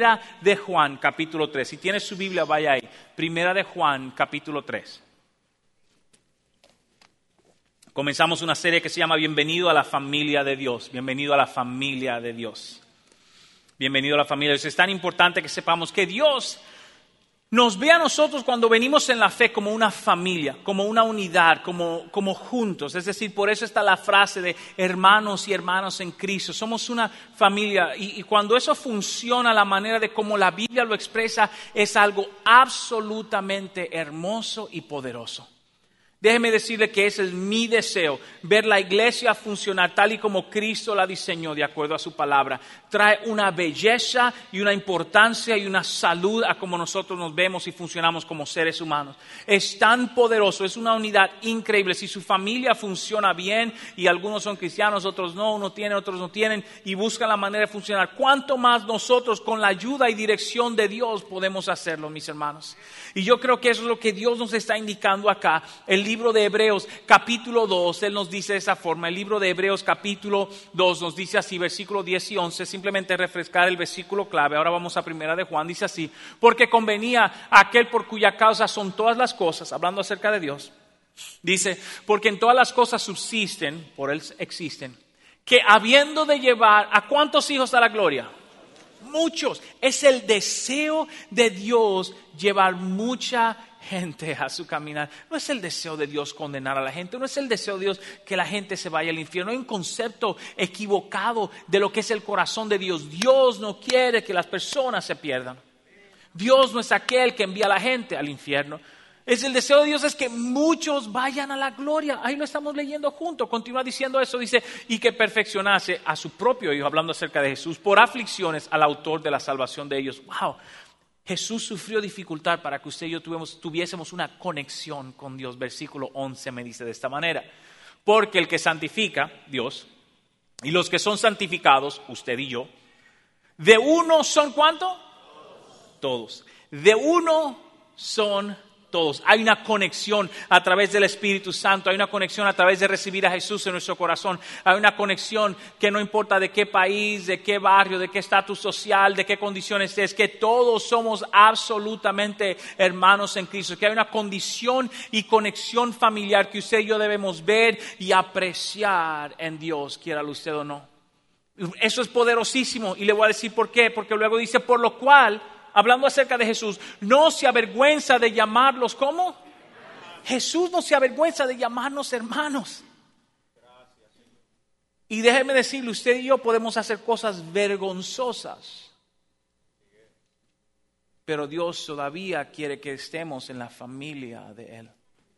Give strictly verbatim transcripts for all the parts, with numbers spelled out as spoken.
Primera de Juan, capítulo tres. Si tienes su Biblia, vaya ahí. Primera de Juan, capítulo tres. Comenzamos una serie que se llama Bienvenido a la familia de Dios. Bienvenido a la familia de Dios. Bienvenido a la familia de Dios. Es tan importante que sepamos que Dios nos ve a nosotros cuando venimos en la fe como una familia, como una unidad, como, como juntos. Es decir, por eso está la frase de hermanos y hermanas en Cristo. Somos una familia y, y cuando eso funciona, la manera de cómo la Biblia lo expresa es algo absolutamente hermoso y poderoso. Déjeme decirle que ese es mi deseo, ver la iglesia funcionar tal y como Cristo la diseñó de acuerdo a su palabra. Trae una belleza y una importancia y una salud a como nosotros nos vemos y funcionamos como seres humanos. Es tan poderoso, es una unidad increíble. Si su familia funciona bien y algunos son cristianos, otros no, uno tiene, otros no tienen y buscan la manera de funcionar, ¿cuánto más nosotros con la ayuda y dirección de Dios podemos hacerlo, mis hermanos? Y yo creo que eso es lo que Dios nos está indicando acá. El libro de Hebreos capítulo dos, Él nos dice de esa forma. El libro de Hebreos capítulo dos nos dice así, versículo diez y once, simplemente refrescar el versículo clave. Ahora vamos a Primera de Juan, dice así: porque convenía a aquel por cuya causa son todas las cosas, hablando acerca de Dios. Dice, porque en todas las cosas subsisten, por Él existen, que habiendo de llevar a ¿cuántos hijos a la gloria? Muchos. Es el deseo de Dios llevar mucha gente a su caminar. No es el deseo de Dios condenar a la gente, no es el deseo de Dios que la gente se vaya al infierno. Hay un concepto equivocado de lo que es el corazón de Dios. Dios no quiere que las personas se pierdan. Dios no es aquel que envía a la gente al infierno. Es el deseo de Dios es que muchos vayan a la gloria. Ahí lo estamos leyendo juntos. Continúa diciendo eso, dice, y que perfeccionase a su propio Hijo, hablando acerca de Jesús, por aflicciones al autor de la salvación de ellos. Wow, Jesús sufrió dificultad para que usted y yo tuviésemos, tuviésemos una conexión con Dios. Versículo once me dice de esta manera: porque el que santifica, Dios, y los que son santificados, usted y yo, de uno son ¿cuánto? Todos. De uno son todos. Hay una conexión a través del Espíritu Santo, hay una conexión a través de recibir a Jesús en nuestro corazón, hay una conexión que no importa de qué país, de qué barrio, de qué estatus social, de qué condiciones estés, que todos somos absolutamente hermanos en Cristo, que hay una condición y conexión familiar que usted y yo debemos ver y apreciar en Dios, quiéralo usted o no. Eso es poderosísimo y le voy a decir por qué, porque luego dice, por lo cual, hablando acerca de Jesús, no se avergüenza de llamarlos, ¿cómo? Jesús no se avergüenza de llamarnos hermanos. Y déjeme decirle, usted y yo podemos hacer cosas vergonzosas, pero Dios todavía quiere que estemos en la familia de Él.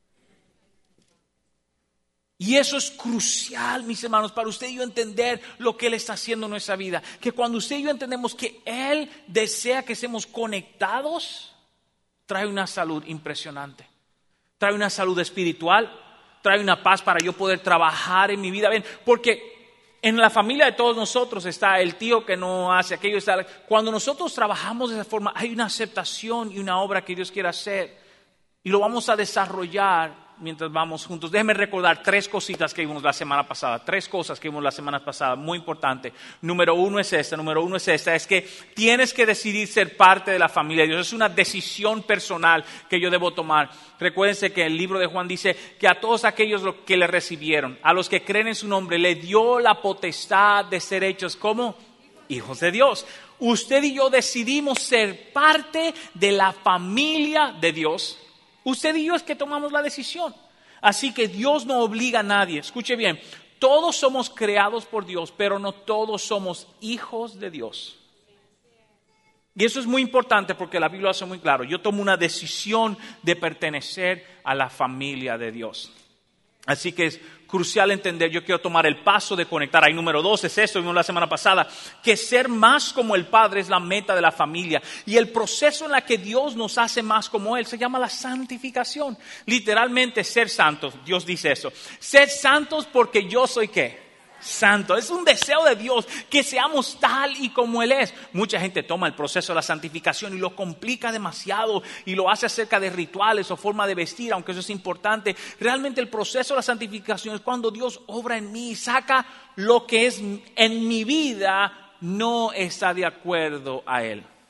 Y eso es crucial, mis hermanos, para usted y yo entender lo que Él está haciendo en nuestra vida. Que cuando usted y yo entendemos que Él desea que estemos conectados, trae una salud impresionante. Trae una salud espiritual, trae una paz para yo poder trabajar en mi vida. Ven, porque en la familia de todos nosotros está el tío que no hace aquello. Está, cuando nosotros trabajamos de esa forma, hay una aceptación y una obra que Dios quiere hacer. Y lo vamos a desarrollar mientras vamos juntos. Déjenme recordar tres cositas que vimos la semana pasada. Tres cosas que vimos la semana pasada, muy importante. Número uno es esta, número uno es esta. Es que tienes que decidir ser parte de la familia de Dios. Es una decisión personal que yo debo tomar. Recuérdense que el libro de Juan dice que a todos aquellos que le recibieron, a los que creen en su nombre, le dio la potestad de ser hechos como hijos de Dios. Usted y yo decidimos ser parte de la familia de Dios. Usted y yo es que tomamos la decisión. Así que Dios no obliga a nadie. Escuche bien, todos somos creados por Dios, pero no todos somos hijos de Dios. Y eso es muy importante porque la Biblia lo hace muy claro. Yo tomo una decisión de pertenecer a la familia de Dios. Así que es crucial entender, yo quiero tomar el paso de conectar. Ahí número dos es esto, vimos la semana pasada, que ser más como el Padre es la meta de la familia. Y el proceso en la que Dios nos hace más como Él se llama la santificación. Literalmente ser santos, Dios dice eso. Ser santos porque yo soy ¿qué? Santo. Es un deseo de Dios que seamos tal y como Él es. Mucha gente toma el proceso de la santificación y lo complica demasiado y lo hace acerca de rituales o forma de vestir, aunque eso es importante. Realmente el proceso de la santificación es cuando Dios obra en mí y saca lo que es en mi vida no está de acuerdo a Él.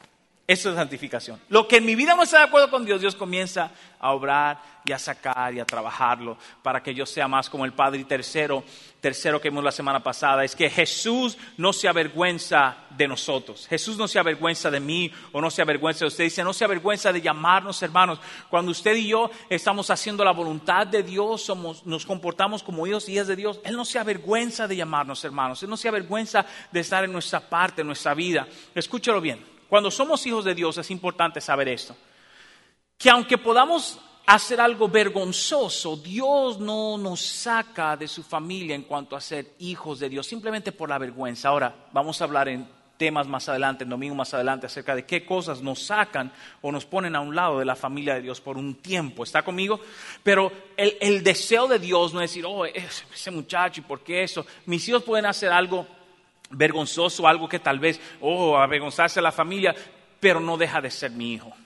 Eso es santificación. Lo que en mi vida no está de acuerdo con Dios, Dios comienza a obrar y a sacar y a trabajarlo para que yo sea más como el Padre. Y tercero, tercero que vimos la semana pasada, es que Jesús no se avergüenza de nosotros. Jesús no se avergüenza de mí o no se avergüenza de usted. Dice, no se avergüenza de llamarnos hermanos. Cuando usted y yo estamos haciendo la voluntad de Dios, somos, nos comportamos como hijos y hijas de Dios, Él no se avergüenza de llamarnos hermanos. Él no se avergüenza de estar en nuestra parte, en nuestra vida. Escúchalo bien. Cuando somos hijos de Dios es importante saber esto, que aunque podamos hacer algo vergonzoso, Dios no nos saca de su familia en cuanto a ser hijos de Dios, simplemente por la vergüenza. Ahora vamos a hablar en temas más adelante, en domingo más adelante, acerca de qué cosas nos sacan o nos ponen a un lado de la familia de Dios por un tiempo. ¿Está conmigo? Pero el, el deseo de Dios no es decir, oh, ese, ese muchacho, ¿y por qué eso? Mis hijos pueden hacer algo vergonzoso, algo que tal vez, oh, avergonzarse a la familia, pero no deja de ser mi hijo.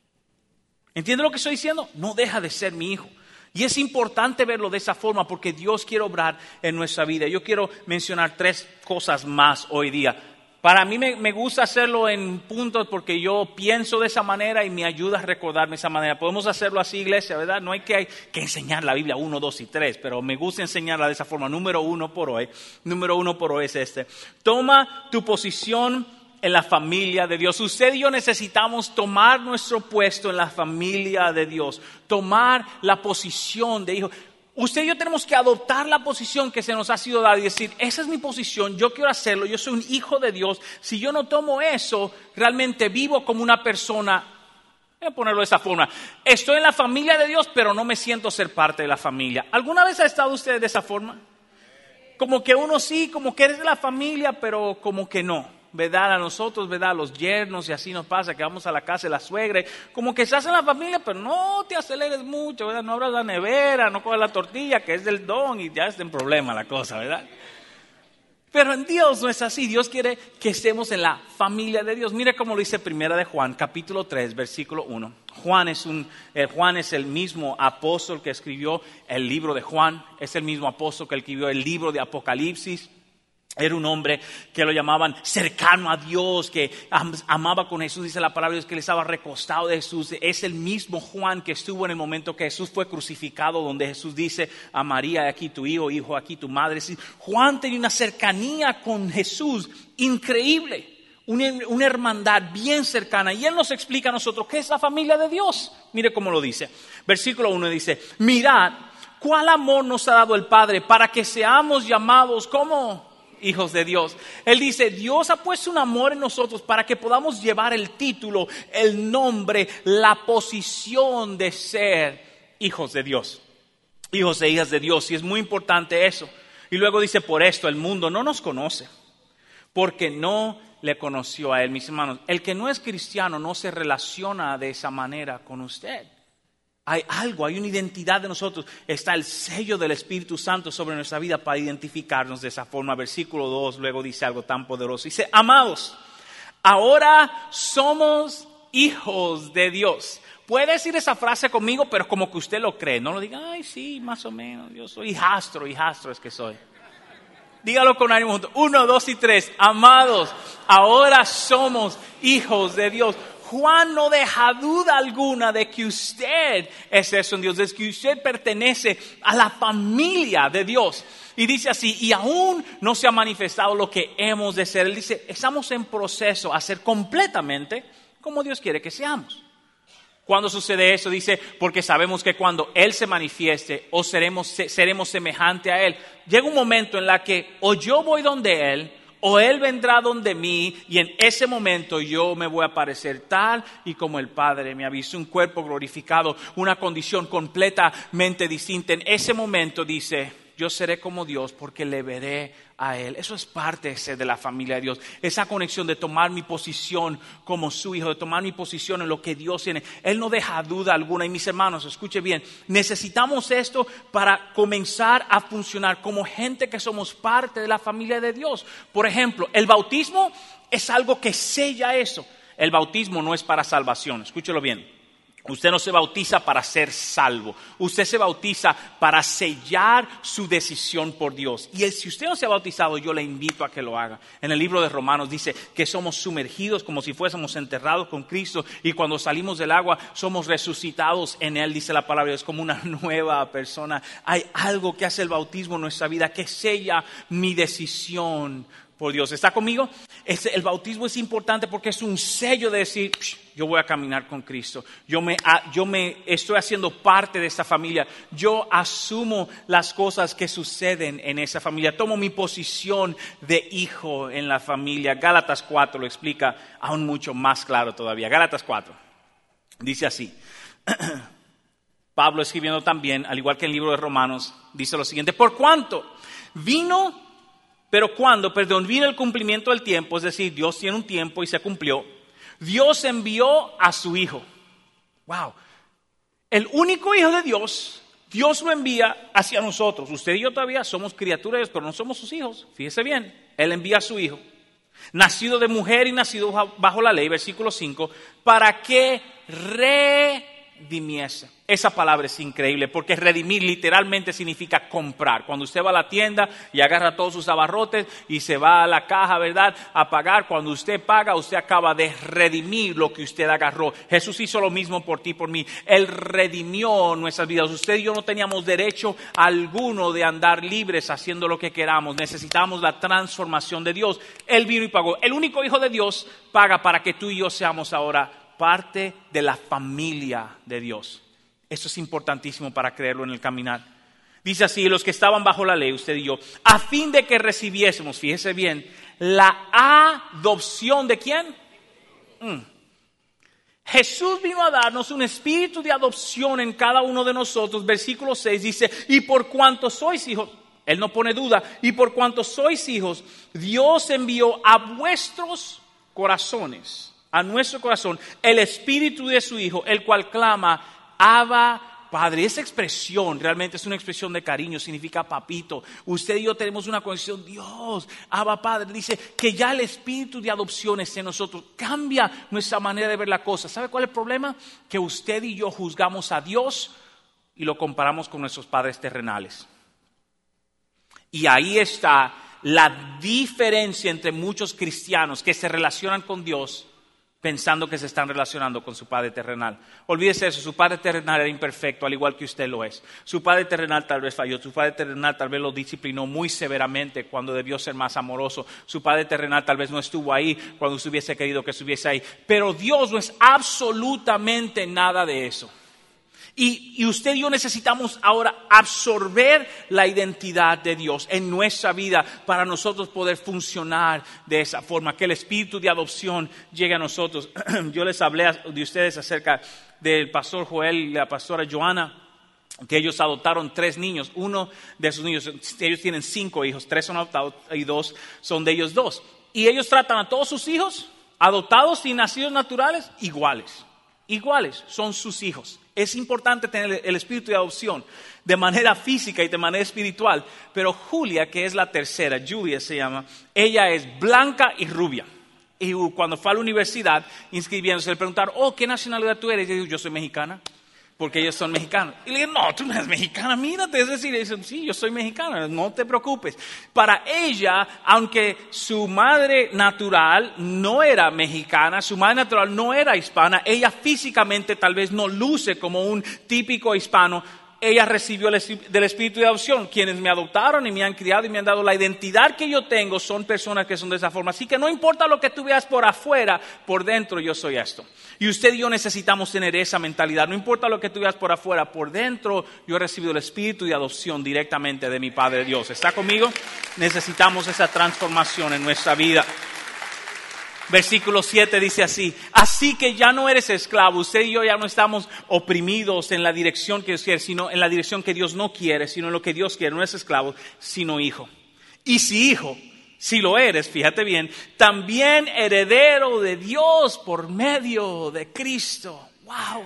¿Entiende lo que estoy diciendo? No deja de ser mi hijo. Y es importante verlo de esa forma porque Dios quiere obrar en nuestra vida. Yo quiero mencionar tres cosas más hoy día. Para mí me, me gusta hacerlo en puntos porque yo pienso de esa manera y me ayuda a recordarme de esa manera. Podemos hacerlo así, iglesia, ¿verdad? No hay que, que enseñar la Biblia uno, dos y tres, pero me gusta enseñarla de esa forma. Número uno por hoy, número uno por hoy es este. Toma tu posición en la familia de Dios. Usted y yo necesitamos tomar nuestro puesto en la familia de Dios. Tomar la posición de hijo. Usted y yo tenemos que adoptar la posición que se nos ha sido dada y decir, esa es mi posición, yo quiero hacerlo, yo soy un hijo de Dios. Si yo no tomo eso, realmente vivo como una persona, voy a ponerlo de esa forma, estoy en la familia de Dios, pero no me siento ser parte de la familia. ¿Alguna vez ha estado usted de esa forma? Como que uno sí, como que eres de la familia, pero como que no. ¿Verdad? A nosotros, ¿verdad? A los yernos y así nos pasa, que vamos a la casa de la suegra, como que estás en la familia, pero no te aceleres mucho, ¿verdad? No abras la nevera, no cojas la tortilla, que es del don y ya está en problema la cosa, ¿verdad? Pero en Dios no es así. Dios quiere que estemos en la familia de Dios. Mire cómo lo dice Primera de Juan, capítulo tres, versículo uno. Juan es, un, eh, Juan es el mismo apóstol que escribió el libro de Juan, es el mismo apóstol que escribió el libro de Apocalipsis. Era un hombre que lo llamaban cercano a Dios, que amaba con Jesús. Dice la palabra de Dios que él estaba recostado de Jesús. Es el mismo Juan que estuvo en el momento que Jesús fue crucificado, donde Jesús dice a María, aquí tu hijo, hijo, aquí tu madre. Juan tenía una cercanía con Jesús increíble, una, una hermandad bien cercana. Y él nos explica a nosotros qué es la familia de Dios. Mire cómo lo dice. Versículo uno dice, mirad cuál amor nos ha dado el Padre para que seamos llamados como hijos de Dios. Él dice, Dios ha puesto un amor en nosotros para que podamos llevar el título, el nombre, la posición de ser hijos de Dios. Hijos e hijas de Dios. Y es muy importante eso. Y luego dice, por esto el mundo no nos conoce, porque no le conoció a Él. Mis hermanos, el que no es cristiano no se relaciona de esa manera con usted. Hay algo, hay una identidad de nosotros. Está el sello del Espíritu Santo sobre nuestra vida para identificarnos de esa forma. Versículo dos luego dice algo tan poderoso. Dice, amados, ahora somos hijos de Dios. Puede decir esa frase conmigo, pero como que usted lo cree. No lo diga, ay sí, más o menos. Yo soy hijastro, hijastro es que soy. Dígalo con ánimo juntos. Uno, dos y tres. Amados, ahora somos hijos de Dios. Juan no deja duda alguna de que usted es eso en Dios, de que usted pertenece a la familia de Dios. Y dice así, y aún no se ha manifestado lo que hemos de ser. Él dice, estamos en proceso a ser completamente como Dios quiere que seamos. ¿Cuándo sucede eso? Dice, porque sabemos que cuando Él se manifieste o seremos, seremos semejante a Él. Llega un momento en la que o yo voy donde Él, o Él vendrá donde mí y en ese momento yo me voy a parecer tal y como el Padre me ha visto. Un cuerpo glorificado, una condición completamente distinta. En ese momento dice, yo seré como Dios porque le veré a Él. Eso es parte de ser de la familia de Dios. Esa conexión de tomar mi posición como su hijo, de tomar mi posición en lo que Dios tiene. Él no deja duda alguna. Y mis hermanos, escuche bien, necesitamos esto para comenzar a funcionar como gente que somos parte de la familia de Dios. Por ejemplo, el bautismo es algo que sella eso. El bautismo no es para salvación, escúchelo bien. Usted no se bautiza para ser salvo. Usted se bautiza para sellar su decisión por Dios. Y si usted no se ha bautizado, yo le invito a que lo haga. En el libro de Romanos dice que somos sumergidos como si fuésemos enterrados con Cristo. Y cuando salimos del agua, somos resucitados en Él, dice la palabra. Es como una nueva persona. Hay algo que hace el bautismo en nuestra vida que sella mi decisión por Dios. ¿Está conmigo? Es, el bautismo es importante porque es un sello de decir, yo voy a caminar con Cristo. Yo me, yo me estoy haciendo parte de esta familia. Yo asumo las cosas que suceden en esa familia. Tomo mi posición de hijo en la familia. Gálatas cuatro lo explica aún mucho más claro todavía. Gálatas cuatro dice así. Pablo escribiendo también, al igual que en el libro de Romanos, dice lo siguiente. Por cuanto vino... Pero cuando, perdón, vino el cumplimiento del tiempo, es decir, Dios tiene un tiempo y se cumplió, Dios envió a su Hijo. Wow. El único Hijo de Dios, Dios lo envía hacia nosotros. Usted y yo todavía somos criaturas de Dios, pero no somos sus hijos. Fíjese bien, Él envía a su Hijo, nacido de mujer y nacido bajo la ley, versículo cinco, para que redimiese. Esa palabra es increíble porque redimir literalmente significa comprar. Cuando usted va a la tienda y agarra todos sus abarrotes y se va a la caja, ¿verdad?, a pagar. Cuando usted paga, usted acaba de redimir lo que usted agarró. Jesús hizo lo mismo por ti y por mí. Él redimió nuestras vidas. Usted y yo no teníamos derecho alguno de andar libres haciendo lo que queramos. Necesitamos la transformación de Dios. Él vino y pagó. El único Hijo de Dios paga para que tú y yo seamos ahora parte de la familia de Dios. Eso es importantísimo para creerlo en el caminar. Dice así, los que estaban bajo la ley, usted y yo, a fin de que recibiésemos, fíjese bien, la adopción ¿de quién? Mm. Jesús vino a darnos un espíritu de adopción en cada uno de nosotros. Versículo seis dice, y por cuanto sois hijos, Él no pone duda, y por cuanto sois hijos, Dios envió a vuestros corazones, a nuestro corazón, el espíritu de su Hijo, el cual clama, Abba, Padre. Esa expresión realmente es una expresión de cariño, significa papito. Usted y yo tenemos una conexión. Dios, Abba, Padre, dice que ya el espíritu de adopción esté en nosotros. Cambia nuestra manera de ver la cosa. ¿Sabe cuál es el problema? Que usted y yo juzgamos a Dios y lo comparamos con nuestros padres terrenales. Y ahí está la diferencia entre muchos cristianos que se relacionan con Dios pensando que se están relacionando con su Padre terrenal. Olvídese eso, su Padre terrenal era imperfecto, al igual que usted lo es. Su Padre terrenal tal vez falló, su Padre terrenal tal vez lo disciplinó muy severamente cuando debió ser más amoroso. Su Padre terrenal tal vez no estuvo ahí cuando usted hubiese querido que estuviese ahí. Pero Dios no es absolutamente nada de eso. Y, y usted y yo necesitamos ahora absorber la identidad de Dios en nuestra vida para nosotros poder funcionar de esa forma, que el espíritu de adopción llegue a nosotros. Yo les hablé de ustedes acerca del pastor Joel y la pastora Joana, que ellos adoptaron tres niños. Uno de esos niños, ellos tienen cinco hijos, tres son adoptados y dos son de ellos dos. Y ellos tratan a todos sus hijos, adoptados y nacidos naturales, iguales. Iguales, son sus hijos. Es importante tener el espíritu de adopción de manera física y de manera espiritual. Pero Julia, que es la tercera, Julia se llama, ella es blanca y rubia. Y cuando fue a la universidad inscribiéndose, le preguntaron, oh, ¿qué nacionalidad tú eres? Y dijo, yo soy mexicana, porque ellos son mexicanos. Y le dije, no, tú no eres mexicana, mírate. Es decir, dicen, sí, yo soy mexicana, no te preocupes. Para ella, aunque su madre natural no era mexicana, su madre natural no era hispana, ella físicamente tal vez no luce como un típico hispano. Ella recibió del espíritu de adopción. Quienes me adoptaron y me han criado y me han dado la identidad que yo tengo son personas que son de esa forma. Así que no importa lo que tú veas por afuera, por dentro yo soy esto. Y usted y yo necesitamos tener esa mentalidad. No importa lo que tú veas por afuera, por dentro yo he recibido el espíritu de adopción directamente de mi Padre Dios. ¿Está conmigo? Necesitamos esa transformación en nuestra vida. Versículo siete dice así, así que ya no eres esclavo, usted y yo ya no estamos oprimidos en la dirección que Dios quiere, sino en la dirección que Dios no quiere, sino en lo que Dios quiere, no es esclavo, sino hijo. Y si hijo, si lo eres, fíjate bien, también heredero de Dios por medio de Cristo. Wow.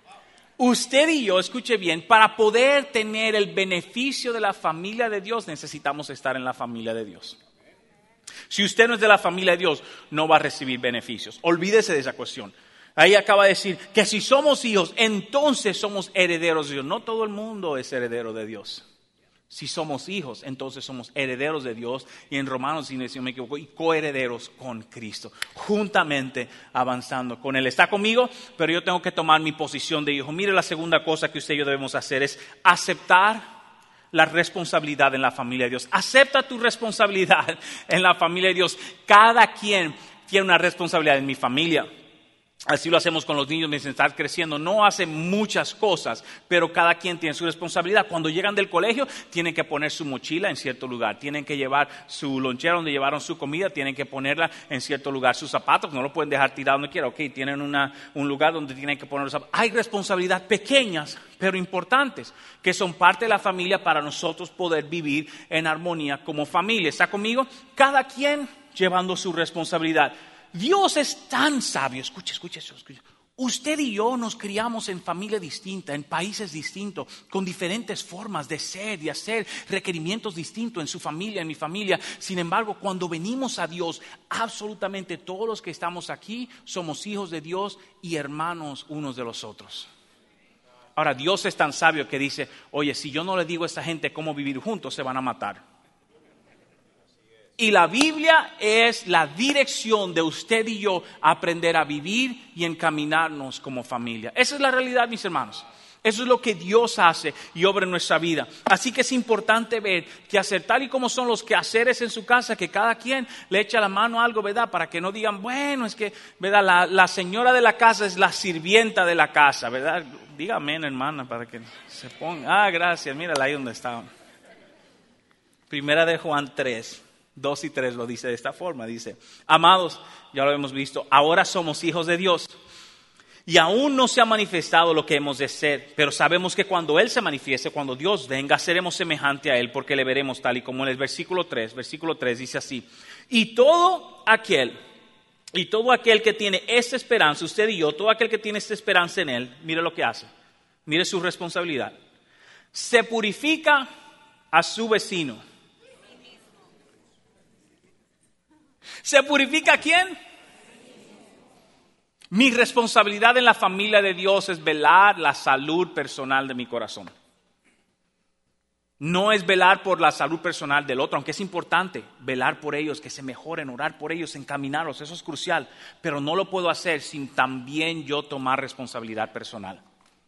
Usted y yo, escuche bien, para poder tener el beneficio de la familia de Dios necesitamos estar en la familia de Dios. Si usted no es de la familia de Dios, no va a recibir beneficios. Olvídese de esa cuestión. Ahí acaba de decir que si somos hijos, entonces somos herederos de Dios. No todo el mundo es heredero de Dios. Si somos hijos, entonces somos herederos de Dios. Y en Romanos, si no me equivoco, y coherederos con Cristo. Juntamente avanzando con Él. Está conmigo, pero yo tengo que tomar mi posición de hijo. Mire, la segunda cosa que usted y yo debemos hacer es aceptar la responsabilidad en la familia de Dios. Acepta tu responsabilidad en la familia de Dios. Cada quien tiene una responsabilidad en mi familia. Así lo hacemos con los niños mientras están creciendo. No hacen muchas cosas, pero cada quien tiene su responsabilidad. Cuando llegan del colegio, tienen que poner su mochila en cierto lugar. Tienen que llevar su lonchera donde llevaron su comida. Tienen que ponerla en cierto lugar. Sus zapatos no lo pueden dejar tirado donde quiera. Ok, tienen una, un lugar donde tienen que poner los zapatos. Hay responsabilidades pequeñas, pero importantes, que son parte de la familia para nosotros poder vivir en armonía como familia. ¿Está conmigo? Cada quien llevando su responsabilidad. Dios es tan sabio, escucha, escucha eso, escucha. Usted y yo nos criamos en familia distinta, en países distintos, con diferentes formas de ser y hacer, requerimientos distintos en su familia, en mi familia. Sin embargo, cuando venimos a Dios, absolutamente todos los que estamos aquí somos hijos de Dios y hermanos unos de los otros. Ahora, Dios es tan sabio que dice, oye, si yo no le digo a esta gente cómo vivir juntos, se van a matar. Y la Biblia es la dirección de usted y yo a aprender a vivir y encaminarnos como familia. Esa es la realidad, mis hermanos. Eso es lo que Dios hace y obra en nuestra vida. Así que es importante ver que hacer tal y como son los quehaceres en su casa, que cada quien le echa la mano a algo, ¿verdad? Para que no digan, bueno, es que, ¿verdad? La, la señora de la casa es la sirvienta de la casa, ¿verdad? Dígame, hermana, para que se ponga. Ah, gracias, mírala ahí donde está. Primera de Juan tres. Dos y tres lo dice de esta forma, dice, amados, ya lo hemos visto, ahora somos hijos de Dios y aún no se ha manifestado lo que hemos de ser, pero sabemos que cuando Él se manifieste, cuando Dios venga, seremos semejante a Él porque le veremos tal y como en el versículo tres, versículo tres dice así, y todo aquel, y todo aquel que tiene esta esperanza, usted y yo, todo aquel que tiene esta esperanza en Él, mire lo que hace, mire su responsabilidad, se purifica a su vecino. ¿Se purifica a quién? Mi responsabilidad en la familia de Dios es velar la salud personal de mi corazón. No es velar por la salud personal del otro, aunque es importante velar por ellos, que se mejoren, orar por ellos, encaminarlos, eso es crucial. Pero no lo puedo hacer sin también yo tomar responsabilidad personal.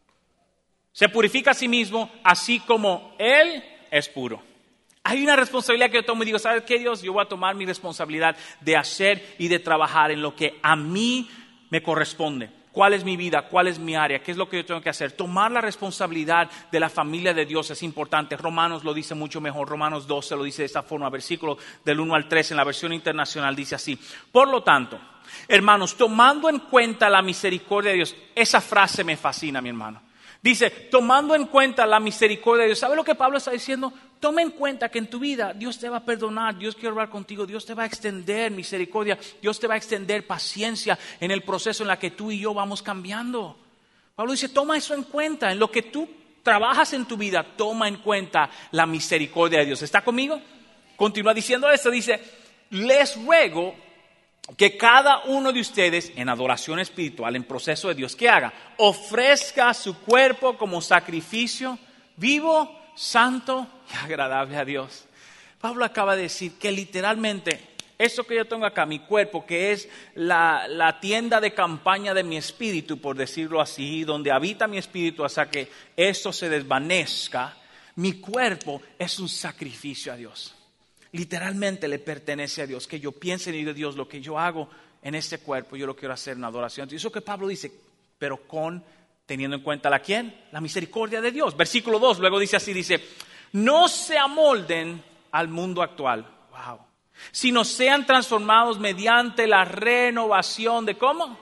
Se purifica a sí mismo, así como Él es puro. Hay una responsabilidad que yo tomo y digo, ¿sabes qué, Dios? Yo voy a tomar mi responsabilidad de hacer y de trabajar en lo que a mí me corresponde. ¿Cuál es mi vida? ¿Cuál es mi área? ¿Qué es lo que yo tengo que hacer? Tomar la responsabilidad de la familia de Dios es importante. Romanos lo dice mucho mejor. Romanos doce lo dice de esta forma. Versículo del uno al tres en la versión internacional dice así. Por lo tanto, hermanos, tomando en cuenta la misericordia de Dios. Esa frase me fascina, mi hermano. Dice, tomando en cuenta la misericordia de Dios. ¿Sabe lo que Pablo está diciendo? Toma en cuenta que en tu vida Dios te va a perdonar, Dios quiere hablar contigo, Dios te va a extender misericordia, Dios te va a extender paciencia en el proceso en la que tú y yo vamos cambiando. Pablo dice, toma eso en cuenta, en lo que tú trabajas en tu vida, toma en cuenta la misericordia de Dios. ¿Está conmigo? Continúa diciendo esto, dice, les ruego que cada uno de ustedes en adoración espiritual, en proceso de Dios, ¿qué haga? Ofrezca su cuerpo como sacrificio vivo, santo y agradable a Dios. Pablo acaba de decir que literalmente eso que yo tengo acá, mi cuerpo, que es la, la tienda de campaña de mi espíritu, por decirlo así, donde habita mi espíritu hasta que esto se desvanezca, mi cuerpo es un sacrificio a Dios. Literalmente le pertenece a Dios, que yo piense en Dios, lo que yo hago en este cuerpo, yo lo quiero hacer en adoración. Eso que Pablo dice, pero con, teniendo en cuenta la quién, la misericordia de Dios. Versículo dos, luego dice así, dice, no se amolden al mundo actual, wow, sino sean transformados mediante la renovación de, ¿cómo?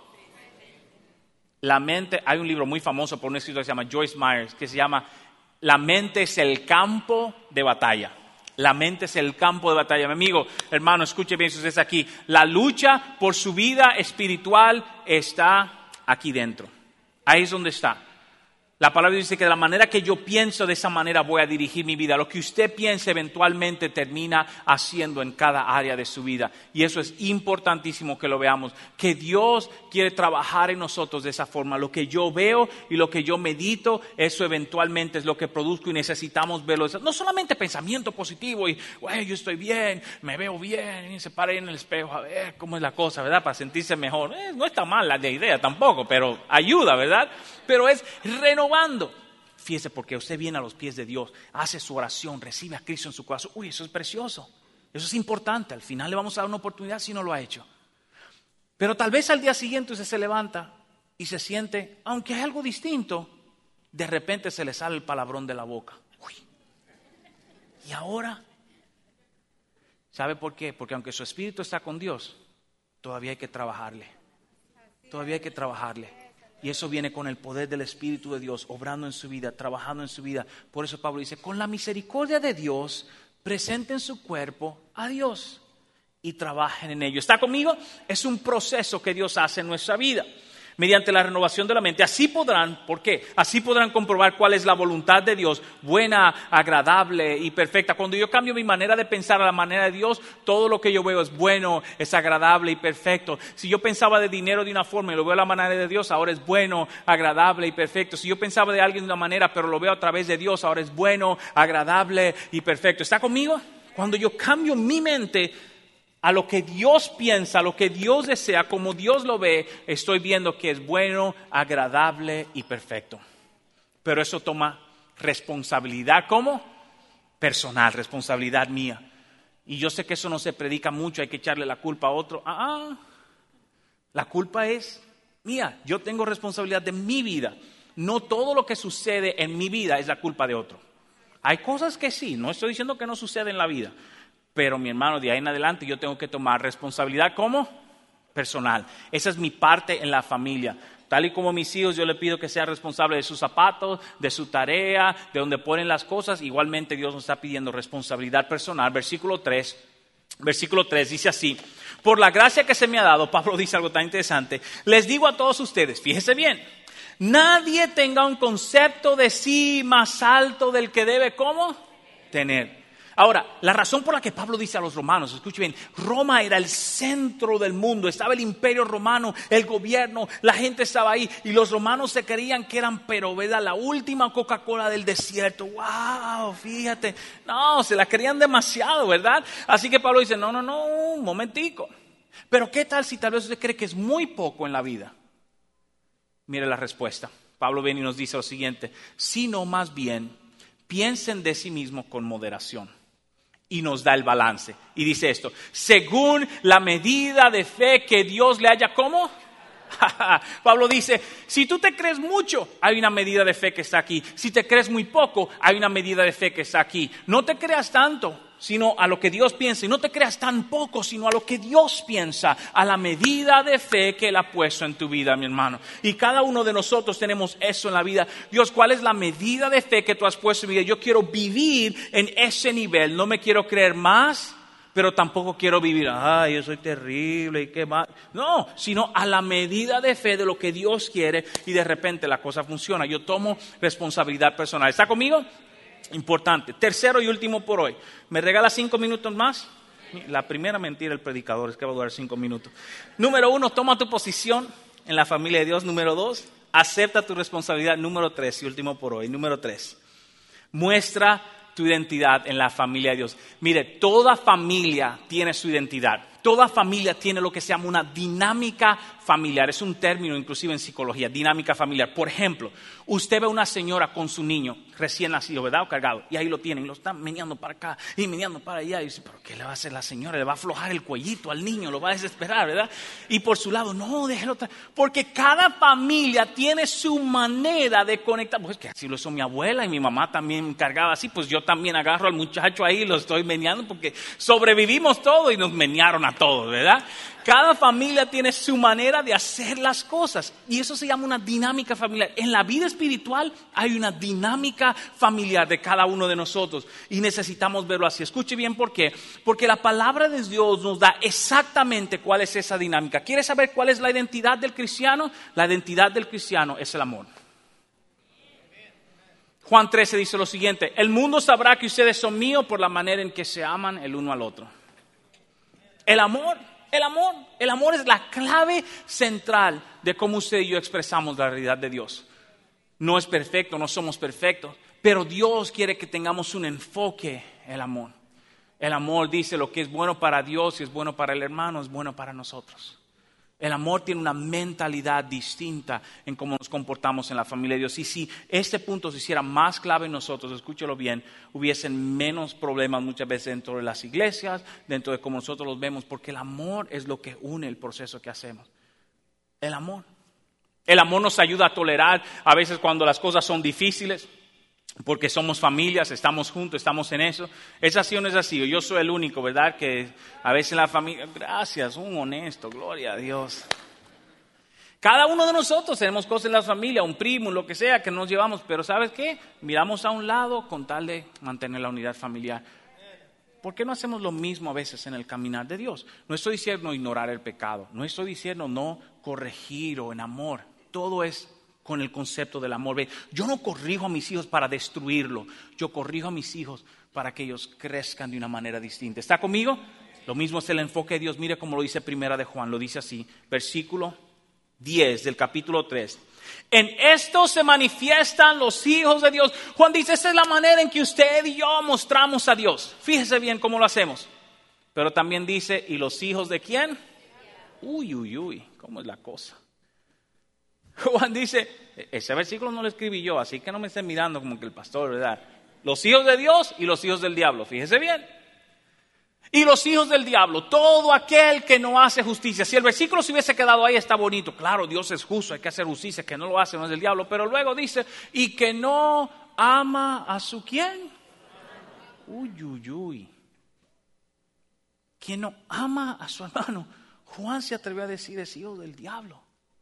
La mente, hay un libro muy famoso por un escritor que se llama Joyce Myers, que se llama La mente es el campo de batalla. La mente es el campo de batalla. Mi amigo, hermano, escuche bien si usted está aquí. La lucha por su vida espiritual está aquí dentro. Ahí es donde está. La palabra dice que de la manera que yo pienso, de esa manera voy a dirigir mi vida. Lo que usted piense eventualmente termina haciendo en cada área de su vida. Y eso es importantísimo que lo veamos. Que Dios quiere trabajar en nosotros de esa forma. Lo que yo veo y lo que yo medito, eso eventualmente es lo que produzco y necesitamos verlo. No solamente pensamiento positivo y, güey, yo estoy bien, me veo bien, y se para ahí en el espejo a ver cómo es la cosa, ¿verdad? Para sentirse mejor. Eh, no está mal la idea tampoco, pero ayuda, ¿verdad? Pero es renovando. Fíjese, porque usted viene a los pies de Dios, hace su oración, recibe a Cristo en su corazón. Uy, eso es precioso, eso es importante. Al final le vamos a dar una oportunidad si no lo ha hecho. Pero tal vez al día siguiente usted se levanta y se siente, aunque hay algo distinto, de repente se le sale el palabrón de la boca. Uy, ¿y ahora? ¿Sabe por qué? Porque aunque su espíritu está con Dios, todavía hay que trabajarle. Todavía hay que trabajarle. Y eso viene con el poder del Espíritu de Dios, obrando en su vida, trabajando en su vida. Por eso Pablo dice, con la misericordia de Dios, presenten su cuerpo a Dios y trabajen en ello. ¿Está conmigo? Es un proceso que Dios hace en nuestra vida. Mediante la renovación de la mente, así podrán, ¿por qué? Así podrán comprobar cuál es la voluntad de Dios, buena, agradable y perfecta. Cuando yo cambio mi manera de pensar a la manera de Dios, todo lo que yo veo es bueno, es agradable y perfecto. Si yo pensaba de dinero de una forma y lo veo a la manera de Dios, ahora es bueno, agradable y perfecto. Si yo pensaba de alguien de una manera, pero lo veo a través de Dios, ahora es bueno, agradable y perfecto. ¿Está conmigo? Cuando yo cambio mi mente a lo que Dios piensa, a lo que Dios desea, como Dios lo ve, estoy viendo que es bueno, agradable y perfecto. Pero eso toma responsabilidad, ¿cómo? Personal, responsabilidad mía. Y yo sé que eso no se predica mucho, hay que echarle la culpa a otro. Ah, ah, la culpa es mía, yo tengo responsabilidad de mi vida. No todo lo que sucede en mi vida es la culpa de otro. Hay cosas que sí, no estoy diciendo que no sucede en la vida. Pero mi hermano, de ahí en adelante yo tengo que tomar responsabilidad como personal. Esa es mi parte en la familia. Tal y como mis hijos, yo le pido que sean responsables de sus zapatos, de su tarea, de donde ponen las cosas. Igualmente Dios nos está pidiendo responsabilidad personal. Versículo tres, versículo tres dice así: por la gracia que se me ha dado, Pablo dice algo tan interesante, les digo a todos ustedes, fíjese bien, nadie tenga un concepto de sí más alto del que debe, ¿cómo? Tener. Ahora, la razón por la que Pablo dice a los romanos, escuche bien, Roma era el centro del mundo, estaba el imperio romano, el gobierno, la gente estaba ahí y los romanos se creían que eran, pero ¿verdad? La última Coca-Cola del desierto. ¡Wow! Fíjate, no, se la creían demasiado, ¿verdad? Así que Pablo dice, no, no, no, un momentico. Pero ¿qué tal si tal vez usted cree que es muy poco en la vida? Mire la respuesta. Pablo viene y nos dice lo siguiente, sino más bien, piensen de sí mismos con moderación. Y nos da el balance. Y dice esto, según la medida de fe que Dios le haya, ¿cómo? Pablo dice, si tú te crees mucho, hay una medida de fe que está aquí. Si te crees muy poco, hay una medida de fe que está aquí. No te creas tanto, sino a lo que Dios piensa. Y no te creas tan poco, sino a lo que Dios piensa. A la medida de fe que Él ha puesto en tu vida, mi hermano. Y cada uno de nosotros tenemos eso en la vida. Dios, ¿cuál es la medida de fe que tú has puesto en mi vida? Yo quiero vivir en ese nivel. No me quiero creer más, pero tampoco quiero vivir, ay, yo soy terrible y qué mal. No, sino a la medida de fe de lo que Dios quiere y de repente la cosa funciona. Yo tomo responsabilidad personal. ¿Está conmigo? Importante. Tercero y último por hoy. ¿Me regala cinco minutos más? La primera mentira del predicador es que va a durar cinco minutos. Número uno, toma tu posición en la familia de Dios. Número dos, acepta tu responsabilidad. Número tres y último por hoy. Número tres, muestra tu identidad en la familia de Dios. Mire, toda familia tiene su identidad. Toda familia tiene lo que se llama una dinámica familiar. Es un término inclusive en psicología, dinámica familiar. Por ejemplo, usted ve a una señora con su niño recién nacido, ¿verdad? O cargado. Y ahí lo tienen, lo están meneando para acá y meneando para allá. Y dice, ¿pero qué le va a hacer la señora? Le va a aflojar el cuellito al niño, lo va a desesperar, ¿verdad? Y por su lado, no, déjelo. Porque cada familia tiene su manera de conectar. Pues que así lo hizo mi abuela y mi mamá también cargaba así. Pues yo también agarro al muchacho ahí y lo estoy meneando porque sobrevivimos todo y nos menearon a todos, ¿verdad? Cada familia tiene su manera de hacer las cosas y eso se llama una dinámica familiar. En la vida espiritual hay una dinámica familiar de cada uno de nosotros y necesitamos verlo así. Escuche bien por qué. Porque la palabra de Dios nos da exactamente cuál es esa dinámica. ¿Quieres saber cuál es la identidad del cristiano? La identidad del cristiano es el amor. Juan trece dice lo siguiente: el mundo sabrá que ustedes son míos por la manera en que se aman el uno al otro. El amor, el amor, el amor es la clave central de cómo usted y yo expresamos la realidad de Dios. No es perfecto, no somos perfectos, pero Dios quiere que tengamos un enfoque, el amor. El amor dice lo que es bueno para Dios y es bueno para el hermano, es bueno para nosotros. El amor tiene una mentalidad distinta en cómo nos comportamos en la familia de Dios. Y si este punto se hiciera más clave en nosotros, escúchalo bien, hubiesen menos problemas muchas veces dentro de las iglesias, dentro de cómo nosotros los vemos, porque el amor es lo que une el proceso que hacemos. El amor. El amor nos ayuda a tolerar a veces cuando las cosas son difíciles, porque somos familias, estamos juntos, estamos en eso. ¿Es así o no es así? Yo soy el único, ¿verdad? Que a veces la familia, gracias, un honesto, gloria a Dios. Cada uno de nosotros tenemos cosas en la familia, un primo, lo que sea, que nos llevamos. Pero ¿sabes qué? Miramos a un lado con tal de mantener la unidad familiar. ¿Por qué no hacemos lo mismo a veces en el caminar de Dios? No estoy diciendo ignorar el pecado, no estoy diciendo no corregir o en amor. Todo es con el concepto del amor. Ve, yo no corrijo a mis hijos para destruirlo, yo corrijo a mis hijos para que ellos crezcan de una manera distinta. ¿Está conmigo? Lo mismo es el enfoque de Dios. Mire cómo lo dice Primera de Juan, lo dice así, versículo diez del capítulo tres. En esto se manifiestan los hijos de Dios. Juan dice, esa es la manera en que usted y yo mostramos a Dios. Fíjese bien cómo lo hacemos. Pero también dice, ¿y los hijos de quién? Uy, uy, uy, ¿cómo es la cosa? Juan dice, ese versículo no lo escribí yo, así que no me estén mirando como que el pastor, ¿verdad? Los hijos de Dios y los hijos del diablo, fíjese bien. Y los hijos del diablo, todo aquel que no hace justicia. Si el versículo se hubiese quedado ahí, está bonito. Claro, Dios es justo, hay que hacer justicia, que no lo hace, no es del diablo. Pero luego dice, y que no ama a su ¿quién? Uy, uy, uy. Quien no ama a su hermano. Juan se atrevió a decir, es hijo del diablo.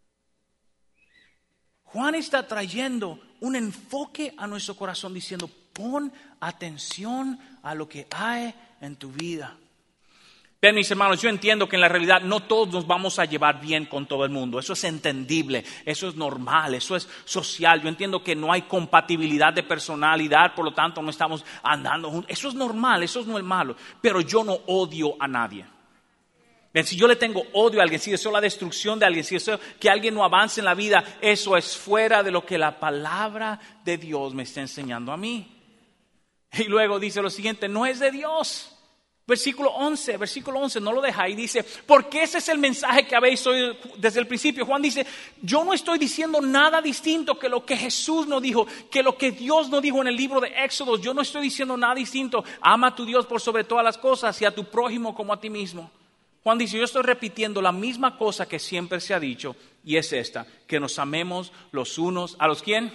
Juan está trayendo un enfoque a nuestro corazón diciendo, pon atención a lo que hay en tu vida. Ven, mis hermanos, yo entiendo que en la realidad no todos nos vamos a llevar bien con todo el mundo. Eso es entendible, eso es normal, eso es social. Yo entiendo que no hay compatibilidad de personalidad, por lo tanto no estamos andando juntos. Eso es normal, eso no es malo. Pero yo no odio a nadie. Ven, si yo le tengo odio a alguien, si deseo la destrucción de alguien, si deseo que alguien no avance en la vida, eso es fuera de lo que la palabra de Dios me está enseñando a mí. Y luego dice lo siguiente, no es de Dios. Versículo once, versículo once, no lo deja ahí, dice, porque ese es el mensaje que habéis oído desde el principio. Juan dice, yo no estoy diciendo nada distinto que lo que Jesús nos dijo, que lo que Dios nos dijo en el libro de Éxodo. Yo no estoy diciendo nada distinto. Ama a tu Dios por sobre todas las cosas y a tu prójimo como a ti mismo. Juan dice, yo estoy repitiendo la misma cosa que siempre se ha dicho, y es esta, que nos amemos los unos, ¿a los quién?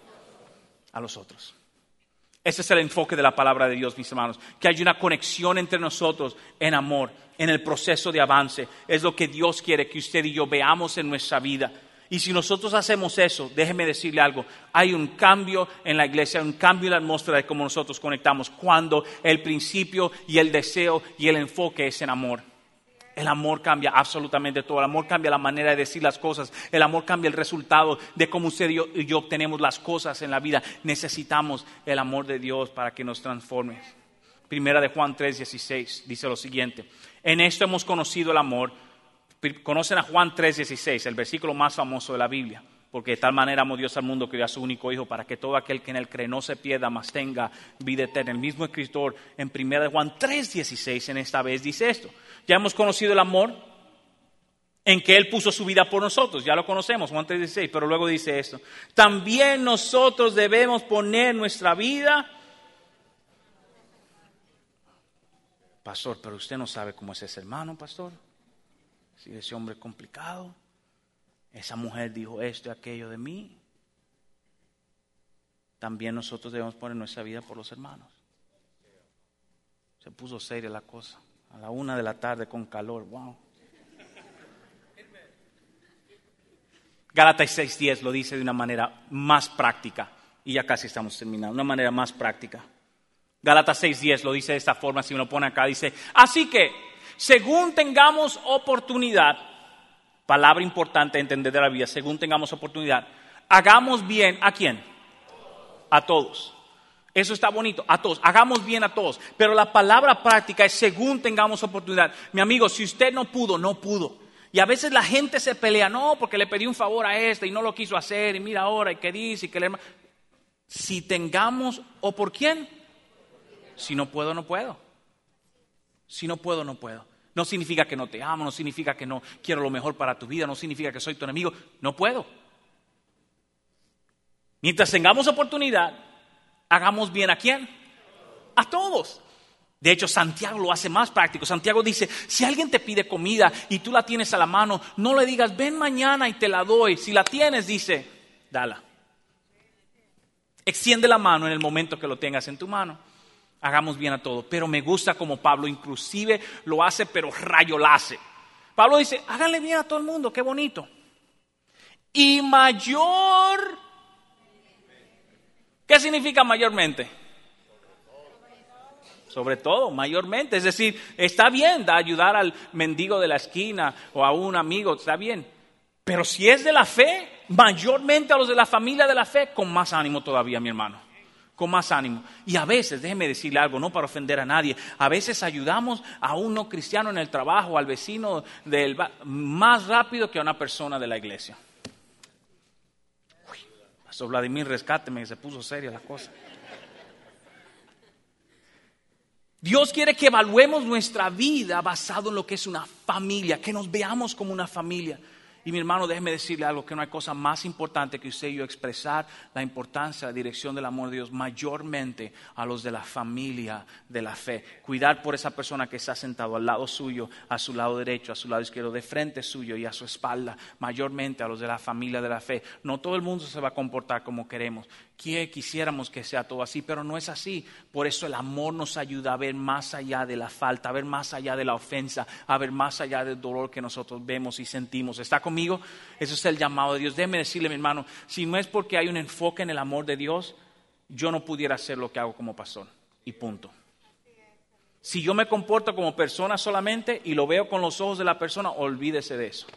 A los otros. Ese es el enfoque de la palabra de Dios, mis hermanos, que hay una conexión entre nosotros en amor, en el proceso de avance. Es lo que Dios quiere que usted y yo veamos en nuestra vida. Y si nosotros hacemos eso, déjeme decirle algo, hay un cambio en la iglesia, hay un cambio en la atmósfera de cómo nosotros conectamos, cuando el principio y el deseo y el enfoque es en amor. El amor cambia absolutamente todo. El amor cambia la manera de decir las cosas. El amor cambia el resultado de cómo usted y yo, y yo obtenemos las cosas en la vida. Necesitamos el amor de Dios para que nos transforme. Primera de Juan tres dieciséis dice lo siguiente. En esto hemos conocido el amor. Conocen a Juan tres dieciséis, el versículo más famoso de la Biblia. Porque de tal manera amó Dios al mundo que dio a su único Hijo para que todo aquel que en él cree no se pierda, mas tenga vida eterna. El mismo escritor en Primera de Juan tres dieciséis en esta vez dice esto. Ya hemos conocido el amor en que Él puso su vida por nosotros. Ya lo conocemos, Juan tres dieciséis, pero luego dice esto. También nosotros debemos poner nuestra vida. Pastor, pero usted no sabe cómo es ese hermano, pastor. Si ese hombre es complicado. Esa mujer dijo esto y aquello de mí. También nosotros debemos poner nuestra vida por los hermanos. Se puso seria la cosa. A la una de la tarde con calor. Wow. Gálatas seis diez lo dice de una manera más práctica. Y ya casi estamos terminando. Una manera más práctica. Gálatas seis diez lo dice de esta forma. Si me lo pone acá, dice: así que, según tengamos oportunidad, palabra importante a entender de la vida, según tengamos oportunidad, hagamos bien, ¿a quién? a todos. Eso está bonito, a todos, hagamos bien a todos. Pero la palabra práctica es según tengamos oportunidad. Mi amigo, si usted no pudo, no pudo. Y a veces la gente se pelea, no, porque le pedí un favor a este y no lo quiso hacer, y mira ahora, y qué dice, y qué le... Si tengamos, ¿o por quién? Si no puedo, no puedo. Si no puedo, no puedo. No significa que no te amo, no significa que no quiero lo mejor para tu vida, no significa que soy tu enemigo. No puedo. Mientras tengamos oportunidad, hagamos bien ¿a quién? A todos. De hecho, Santiago lo hace más práctico. Santiago dice, si alguien te pide comida y tú la tienes a la mano, no le digas, ven mañana y te la doy. Si la tienes, dice, dala. Extiende la mano en el momento que lo tengas en tu mano. Hagamos bien a todo. Pero me gusta como Pablo inclusive lo hace, pero rayo la hace. Pablo dice, háganle bien a todo el mundo, qué bonito. Y mayor, ¿qué significa mayormente? Sobre todo, mayormente. Es decir, está bien da ayudar al mendigo de la esquina o a un amigo, está bien. Pero si es de la fe, mayormente a los de la familia de la fe, con más ánimo todavía, mi hermano. Con más ánimo. Y a veces, déjeme decirle algo, no para ofender a nadie, a veces ayudamos a un no cristiano en el trabajo, al vecino del más rápido que a una persona de la iglesia. Uy, Pastor Vladimir, rescáteme, que se puso seria la cosa. Dios quiere que evaluemos nuestra vida basado en lo que es una familia, que nos veamos como una familia. Y mi hermano, déjeme decirle algo, que no hay cosa más importante que usted y yo expresar la importancia, la dirección del amor de Dios, mayormente a los de la familia de la fe. Cuidar por esa persona que está sentado al lado suyo, a su lado derecho, a su lado izquierdo, de frente suyo y a su espalda, mayormente a los de la familia de la fe. No todo el mundo se va a comportar como queremos. Que quisiéramos que sea todo así, pero no es así. Por eso el amor nos ayuda a ver más allá de la falta, a ver más allá de la ofensa, a ver más allá del dolor que nosotros vemos y sentimos. ¿Está conmigo? Eso es el llamado de Dios. Déjeme decirle, mi hermano, si no es porque hay un enfoque en el amor de Dios, yo no pudiera hacer lo que hago como pastor. Y punto. Si yo me comporto como persona solamente y lo veo con los ojos de la persona, olvídese de eso.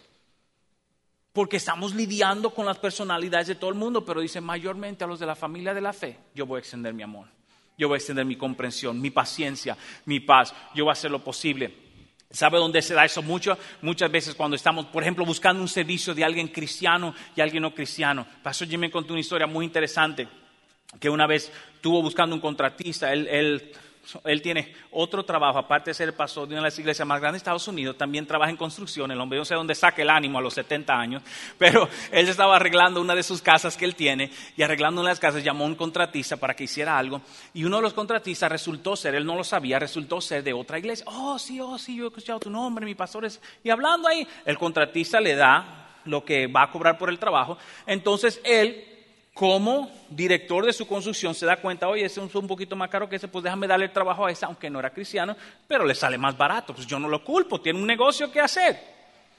Porque estamos lidiando con las personalidades de todo el mundo, pero dice mayormente a los de la familia de la fe, yo voy a extender mi amor, yo voy a extender mi comprensión, mi paciencia, mi paz, yo voy a hacer lo posible. ¿Sabe dónde se da eso mucho? Muchas veces cuando estamos, por ejemplo, buscando un servicio de alguien cristiano y alguien no cristiano. Pastor Jimmy me contó una historia muy interesante, que una vez estuvo buscando un contratista, él... él Él tiene otro trabajo, aparte de ser el pastor de una de las iglesias más grandes de Estados Unidos, también trabaja en construcción. El hombre, no sé dónde saca el ánimo a los setenta años, pero él estaba arreglando una de sus casas que él tiene, y arreglando una de las casas llamó a un contratista para que hiciera algo, y uno de los contratistas resultó ser, él no lo sabía, resultó ser de otra iglesia. Oh, sí, oh, sí, yo he escuchado tu nombre, mi pastor es... Y hablando ahí, el contratista le da lo que va a cobrar por el trabajo. Entonces él, como director de su construcción, se da cuenta, oye, ese es un poquito más caro que ese, pues déjame darle el trabajo a ese, aunque no era cristiano, pero le sale más barato. Pues yo no lo culpo, tiene un negocio que hacer.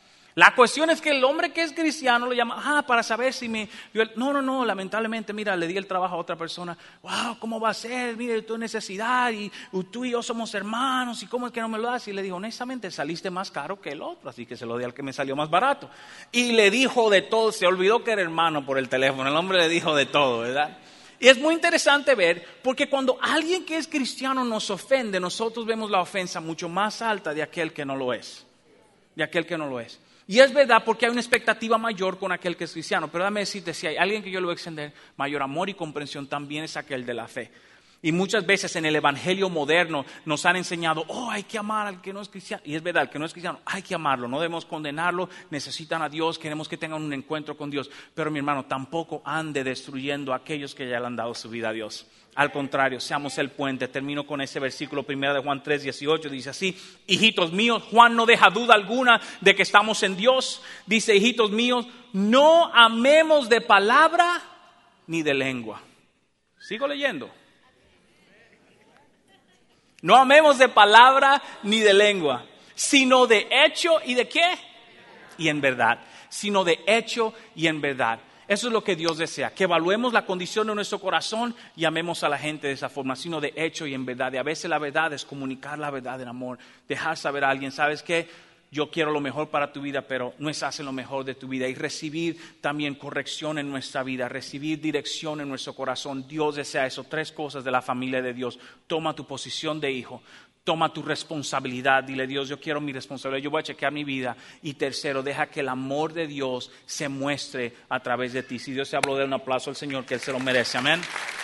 La cuestión es que el hombre que es cristiano lo llama, ah, para saber si me... Yo, no, no, no, lamentablemente, mira, le di el trabajo a otra persona. Wow, ¿cómo va a ser? Mire, tu necesidad y tú y yo somos hermanos, ¿y cómo es que no me lo das? Y le dijo, honestamente, saliste más caro que el otro, así que se lo di al que me salió más barato. Y le dijo de todo, se olvidó que era hermano por el teléfono, el hombre le dijo de todo, ¿verdad? Y es muy interesante ver, porque cuando alguien que es cristiano nos ofende, nosotros vemos la ofensa mucho más alta de aquel que no lo es, de aquel que no lo es. Y es verdad, porque hay una expectativa mayor con aquel que es cristiano. Pero déjame decirte, si hay alguien que yo le voy a extender mayor amor y comprensión, también es aquel de la fe. Y muchas veces en el evangelio moderno nos han enseñado, oh, hay que amar al que no es cristiano. Y es verdad, al que no es cristiano, hay que amarlo, no debemos condenarlo, necesitan a Dios, queremos que tengan un encuentro con Dios. Pero mi hermano, tampoco ande destruyendo a aquellos que ya le han dado su vida a Dios. Al contrario, seamos el puente. Termino con ese versículo primero de Juan tres, dieciocho. Dice así, hijitos míos, Juan no deja duda alguna de que estamos en Dios. Dice, hijitos míos, no amemos de palabra ni de lengua. Sigo leyendo. No amemos de palabra ni de lengua, sino de hecho y de qué? Y en verdad. Sino de hecho y en verdad. Eso es lo que Dios desea, que evaluemos la condición de nuestro corazón y amemos a la gente de esa forma, sino de hecho y en verdad. Y a veces la verdad es comunicar la verdad en amor, dejar saber a alguien, ¿sabes qué? yo quiero lo mejor para tu vida, pero no es hacer lo mejor de tu vida. Y recibir también corrección en nuestra vida, recibir dirección en nuestro corazón. Dios desea eso. Tres cosas de la familia de Dios. Toma tu posición de hijo. Toma tu responsabilidad, dile Dios, yo quiero mi responsabilidad, yo voy a chequear mi vida. Y tercero, deja que el amor de Dios se muestre a través de ti. Si Dios se habló de un aplauso al Señor, que Él se lo merece, amén.